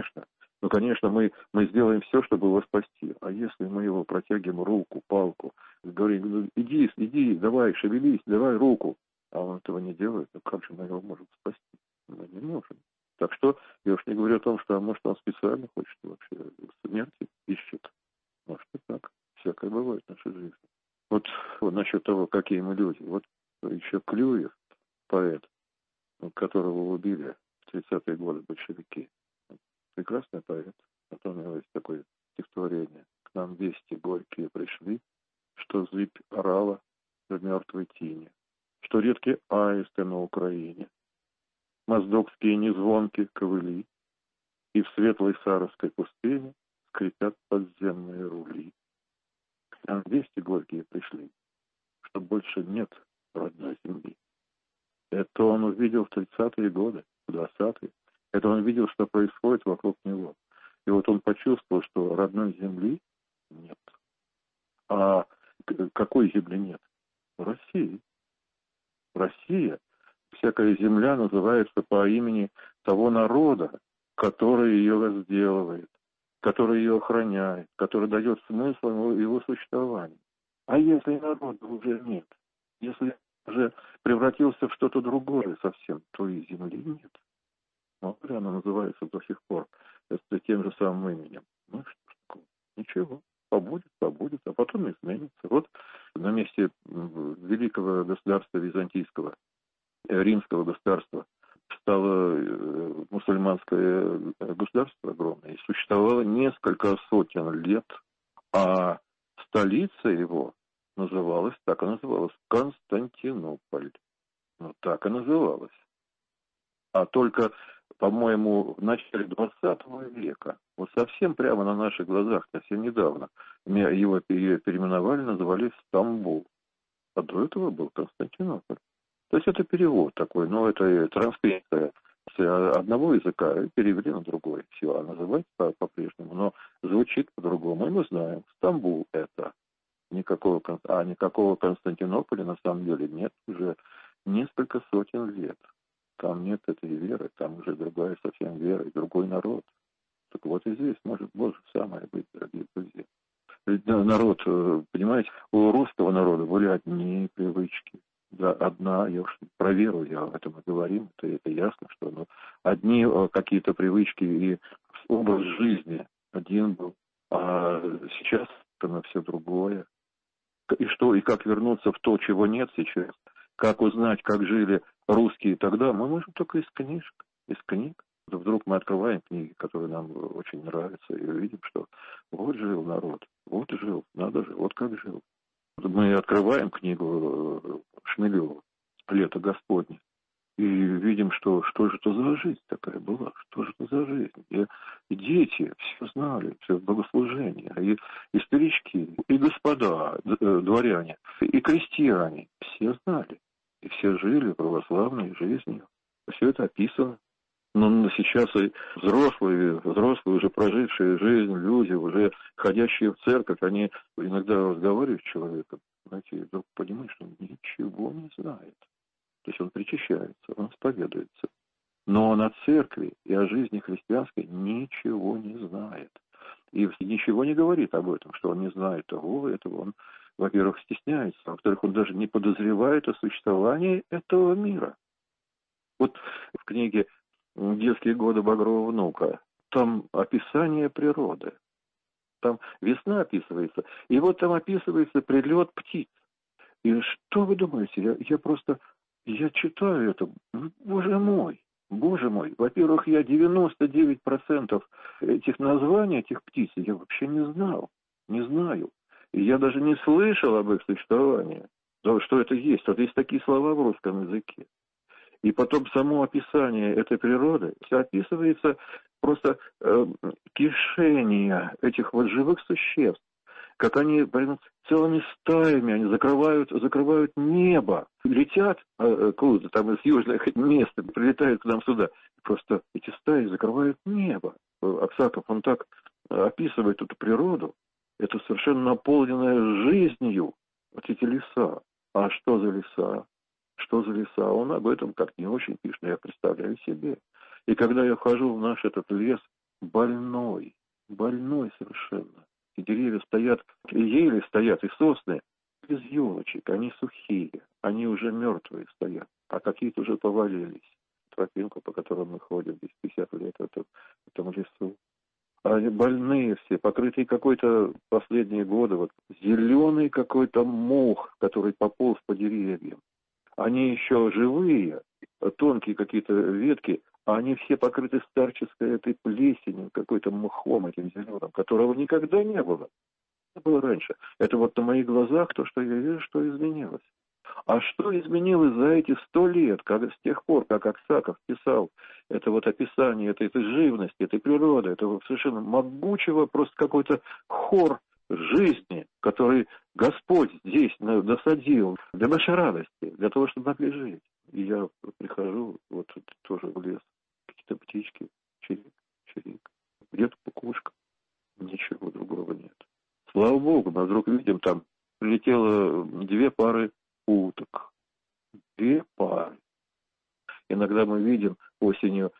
мы сделаем все, чтобы его спасти. А если мы его протягиваем руку, палку, говорим, иди, давай, шевелись, давай руку, а он этого не делает, ну как же мы его можем спасти? Мы не можем. Так что, я уж не говорю о том, что, может, он специально хочет вообще смерти, ищет. Может и так. Всякое бывает в нашей жизни. Вот насчет того, какие мы люди. Вот еще Клюев, поэт, которого убили в 30-е годы большевики. Прекрасный поэт. Вот у него есть такое стихотворение. К нам вести горькие пришли, что зыбь орала в мертвой тине, что редкие аисты на Украине, моздокские незвонки ковыли, и в светлой саровской пустыне скрипят подземные рули. К нам вести горькие пришли, что больше нет родной земли. Это он увидел в 30-е годы, в 20-е. Это он видел, что происходит вокруг него. И вот он почувствовал, что родной земли нет. А какой земли нет? России. Россия, всякая земля называется по имени того народа, который ее возделывает, который ее охраняет, который дает смысл его существованию. А если народа уже нет, если уже превратился в что-то другое совсем, то и земли нет. Вот она называется до сих пор с тем же самым именем. Ну что ж такого? Ничего. Побудет, а потом изменится. Вот на месте великого государства византийского, римского государства, стало мусульманское государство огромное. И существовало несколько сотен лет, а столица его называлась, так и называлась, Константинополь. Ну, так и называлась. А только, по-моему, в начале 20 века, вот совсем прямо на наших глазах, совсем недавно, его переименовали, называли Стамбул. А до этого был Константинополь. То есть это перевод такой, но это транскрипция с одного языка перевели на другой. Все, а называется по-прежнему, но звучит по-другому. И мы знаем, Стамбул это. Никакого Константинополя на самом деле нет уже несколько сотен лет. Там нет этой веры, там уже другая совсем вера и другой народ. Так вот и здесь может Боже самое быть, дорогие друзья. Ведь народ, понимаете, у русского народа были одни привычки. Да, одна, я уж про веру я об этом и говорим, это ясно, что одни какие-то привычки и образ жизни один был, а сейчас это все другое. И что, и как вернуться в то, чего нет сейчас, как узнать, как жили русские тогда, мы можем только из книг. Вдруг мы открываем книги, которые нам очень нравятся, и видим, что вот жил народ, вот жил, надо же, вот как жил. Мы открываем книгу Шмелева «Лето Господне» и видим, что же это за жизнь такая была, что же это за жизнь. И дети все знали, все богослужения, и старички, и господа, дворяне, и крестьяне, все знали. И все жили православной жизнью. Все это описано. Но сейчас и взрослые, уже прожившие жизнь люди, уже ходящие в церковь, они иногда разговаривают с человеком, знаете, и вдруг понимаешь, что он ничего не знает. То есть он причащается, он исповедуется. Но он о церкви и о жизни христианской ничего не знает. И ничего не говорит об этом, что он не знает того, этого. Он, во-первых, стесняется, а во-вторых, он даже не подозревает о существовании этого мира. Вот в книге «Детские годы Багрова внука» там описание природы. Там весна описывается, и вот там описывается прилет птиц. И что вы думаете? Я читаю это, боже мой. Во-первых, я 99% этих названий, этих птиц, я вообще не знаю. И я даже не слышал об их существовании, что это есть. Вот есть такие слова в русском языке. И потом само описание этой природы, все описывается просто кишение этих вот живых существ, как они целыми стаями, они закрывают небо, летят куда-то там из южных мест, прилетают к нам сюда. Просто эти стаи закрывают небо. Аксаков, он так описывает эту природу, это совершенно наполненная жизнью, вот эти леса. А что за леса? Он об этом как не очень пишет, но я представляю себе. И когда я вхожу в наш этот лес, больной совершенно. И деревья стоят, и ели стоят, и сосны без елочек, они сухие, они уже мертвые стоят, а какие-то уже повалились. Тропинку, по которой мы ходим здесь 50 лет в этом лесу. Они больные все, покрытые какой-то последние годы, вот зеленый какой-то мох, который пополз по деревьям. Они еще живые, тонкие какие-то ветки, а они все покрыты старческой этой плесенью, какой-то мхом этим зеленым, которого никогда не было. Это было раньше. Это вот на моих глазах то, что я вижу, что изменилось. А что изменилось за эти 100 лет, с тех пор, как Аксаков писал это вот описание этой живности, этой природы, этого совершенно могучего просто какой-то хор жизни, который Господь здесь досадил для нашей радости, для того, чтобы могли жить. И я прихожу вот тоже в лес, какие-то птички, Волгу, мы вдруг видим, там прилетело 2 пары уток. 2 пары. Иногда мы видим осенью,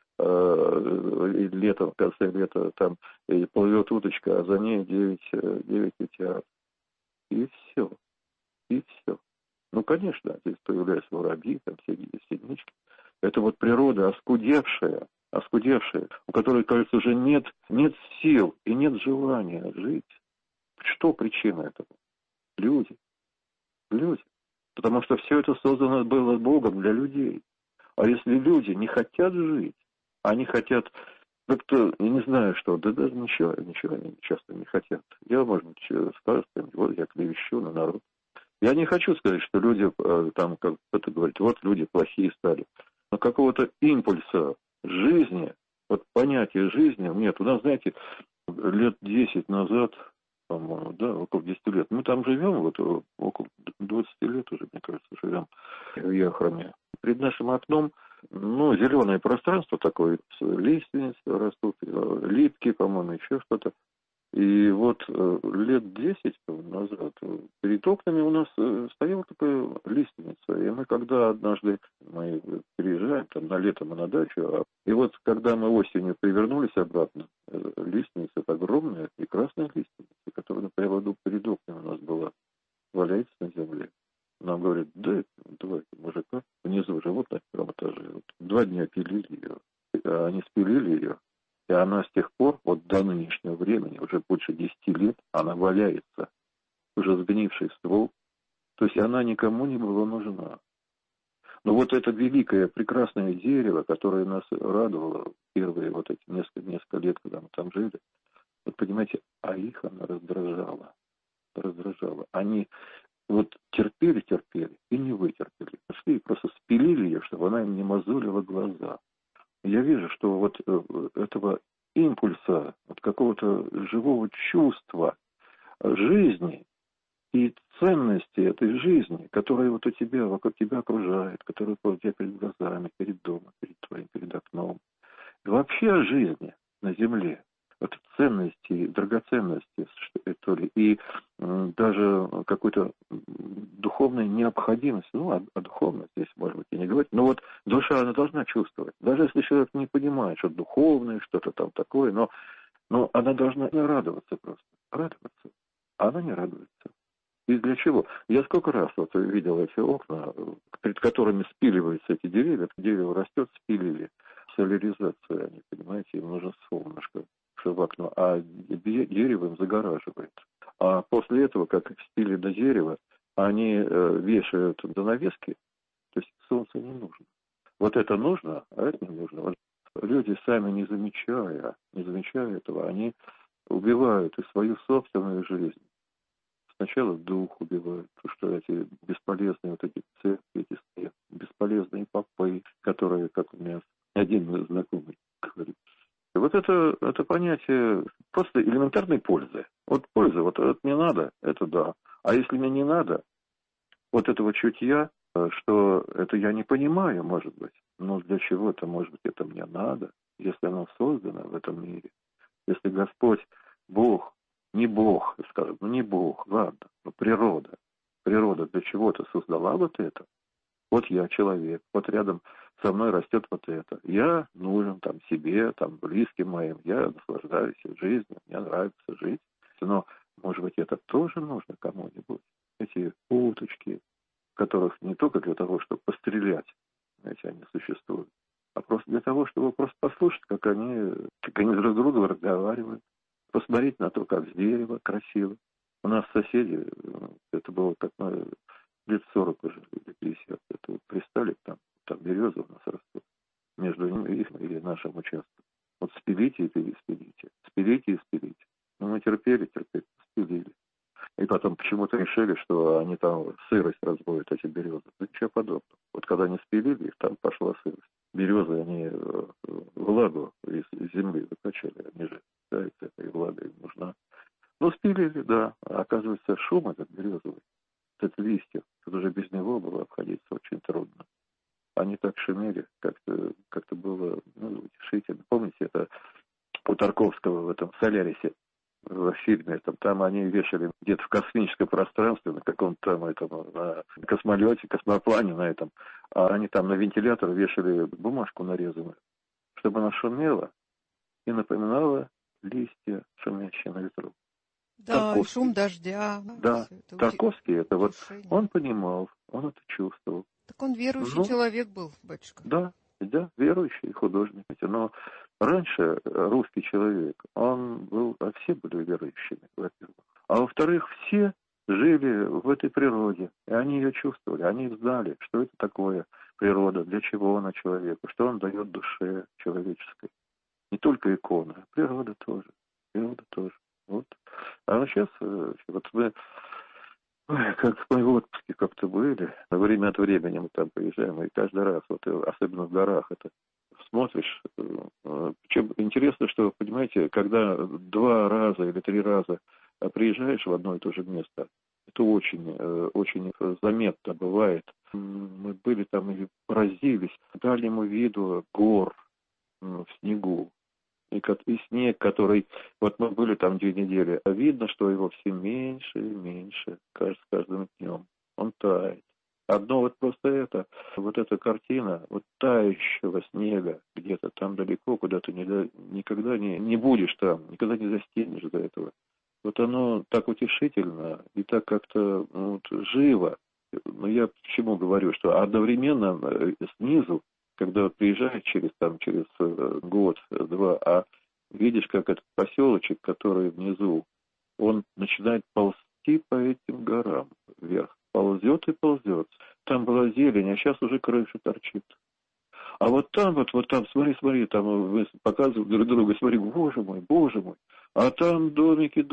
летом, в конце лета, там плывет уточка, а за ней 9 утят. И все. И все. Ну, конечно, здесь появляются воробьи, там синички. Это вот природа оскудевшая, у которой, кажется, уже нет сил и нет желания жить. Что причина этого? Люди. Потому что все это создано было Богом для людей. А если люди не хотят жить, они хотят как-то, я не знаю что, да даже ничего они часто не хотят. Я, может быть, скажу, вот я клевещу на народ. Я не хочу сказать, что люди, там, как кто-то говорит, вот люди плохие стали. Но какого-то импульса жизни, вот понятия жизни нет. У нас, знаете, лет 10 назад, по-моему, да, около 10 лет, мы там живем, вот около 20 лет уже, мне кажется, живем в Яхроме. Перед нашим окном, ну, зеленое пространство такое, лиственницы растут, липки, по-моему, еще что-то. И вот лет 10 назад перед окнами у нас стояла такая лиственница. И мы когда однажды мы переезжаем там на лето мы на дачу, и вот когда мы осенью привернулись обратно, лиственница огромная и красная лиственница, которая прямо перед окнами у нас была, валяется на земле. Нам говорят, да, 2 мужика внизу живут на 1-м этаже. Вот 2 дня пилили ее. Они спилили ее. И она с тех пор, вот до нынешнего времени, уже больше 10 лет, она валяется. Уже сгнивший ствол. То есть она никому не была нужна. Но вот это великое, прекрасное дерево, которое нас радовало первые вот эти несколько лет, когда мы там жили, вот понимаете, а их она раздражала. Они вот терпели и не вытерпели. Пошли и просто спилили ее, чтобы она им не мозолила глаза. Я вижу, что вот этого импульса, вот какого-то живого чувства жизни и ценности этой жизни, которая вот у тебя, вокруг тебя окружает, которая у тебя перед глазами, перед домом, перед окном. И вообще о жизни на земле. Вот ценности, драгоценности, что ли, и даже какой-то духовной необходимости. Ну, о духовности здесь, может быть, и не говорить. Но вот душа, она должна чувствовать. Даже если человек не понимает, что духовное, что-то там такое, но она должна радоваться просто. Радоваться. А она не радуется. И для чего? Я сколько раз вот видел эти окна, перед которыми спиливаются эти деревья. Дерево растет, спилили. Соляризация, они, понимаете, им нужно солнышко, чтобы в окно. А дерево им загораживает. А после этого, как их спилили до дерева, они вешают занавески, то есть солнце не нужно. Вот это нужно, а это не нужно. Вот люди сами не замечая этого, они убивают и свою собственную жизнь. Сначала дух убивают, потому что эти бесполезные вот эти церкви, эти стоят, бесполезные попы, которые, как у меня один знакомый говорит. И вот это понятие просто элементарной пользы. Вот польза, вот это мне надо, это да. А если мне не надо, вот этого чутья, что это я не понимаю, может быть, но для чего-то, может быть, это мне надо, если оно создано в этом мире. Если Господь, Бог, не Бог, скажем, не Бог, ладно, но природа для чего-то создала вот это. Вот я человек, вот рядом со мной растет вот это. Я нужен там себе, там близким моим, я наслаждаюсь жизнью, мне нравится жить. Но, может быть, это тоже нужно кому-нибудь. Эти уточки, которых не только для того, чтобы пострелять, знаете, они существуют, а просто для того, чтобы просто послушать, как они друг с другом разговаривают, посмотреть на то, как с дерева красиво. У нас соседи, это было как лет 40 уже, или 50, это вот пристали, там березы у нас растут, между их и нашим участком. Вот спилите и переспилите, спилите и спилите. Ну, мы терпели, спилили. И потом почему-то решили, что они там сырость разводят, эти березы. Да ничего подобного. Вот когда они спилили их, там пошла сырость. Березы, они влагу из земли выкачали, они же питаются, и влага им нужна. Ну, спилили, да. А оказывается, шум этот березовый, этот листья, тут уже без него было обходиться очень трудно. Они так шумели, как-то было, утешительно. Помните, это у Тарковского в этом Солярисе в фильме, там они вешали где-то в космическом пространстве, на каком-то там этом, на космолете, космоплане на этом, а они там на вентилятор вешали бумажку нарезанную, чтобы она шумела и напоминала листья, шумящие на ветру. Да, и шум дождя. Да, Тарковский, это вот, он понимал, он это чувствовал. Так он верующий человек был, батюшка. Да, верующий художник. Но раньше русский человек, все были верующими, во-первых. А во-вторых, все жили в этой природе, и они ее чувствовали, они знали, что это такое природа, для чего она человеку, что он дает душе человеческой. Не только икона, а природа тоже. Вот. А сейчас, вот мы, как мы в отпуске как-то были, время от времени мы там приезжаем, и каждый раз, вот, особенно в горах, это смотришь. Причем интересно, что, понимаете, когда 2 раза или 3 раза приезжаешь в одно и то же место, это очень, очень заметно бывает. Мы были там и поразились дальнему виду гор в снегу. И снег, который... Вот мы были там 2 недели, а видно, что его все меньше и меньше с каждым днем. Он тает. Одно вот просто вот эта картина вот тающего снега где-то там далеко, куда ты никогда не будешь там, никогда не застигнешь до этого. Вот оно так утешительно и так как-то живо. Но я почему говорю, что одновременно снизу, когда приезжаешь через год-два, а видишь, как этот поселочек, который внизу, он начинает ползти по этим горам вверх. Ползет и ползет. Там была зелень, а сейчас уже крыша торчит. А вот там, смотри, там мы показываем друг другу, смотри, боже мой. А там домики.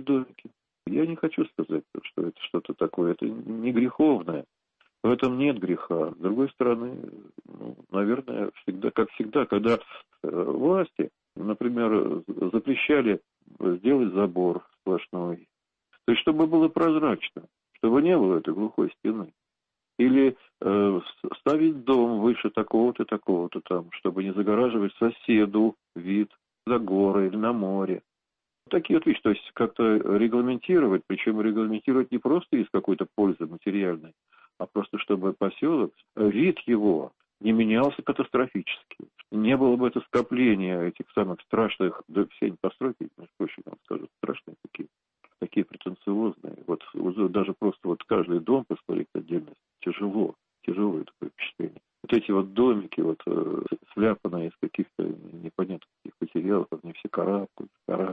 Я не хочу сказать, что это что-то такое, это не греховное. В этом нет греха. С другой стороны, наверное, как всегда, когда власти, например, запрещали сделать забор сплошной, то есть чтобы было прозрачно, чтобы не было этой глухой стены. Или ставить дом выше такого-то там, чтобы не загораживать соседу вид за горы или на море. Такие вот вещи, то есть как-то регламентировать, причем регламентировать не просто из какой-то пользы материальной, а просто чтобы поселок, вид его не менялся катастрофически. Не было бы это скопления этих самых страшных, да все они постройки, между прочим, я вам скажу, страшные такие претенциозные. Вот даже просто вот каждый дом посмотреть отдельно тяжелое такое впечатление. Вот эти вот домики, вот сляпанные из каких-то непонятных материалов, они все карабкают.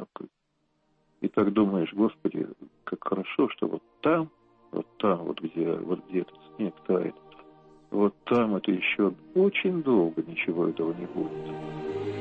И так думаешь, Господи, как хорошо, что вот там, где этот снег тает, вот там это еще очень долго ничего этого не будет.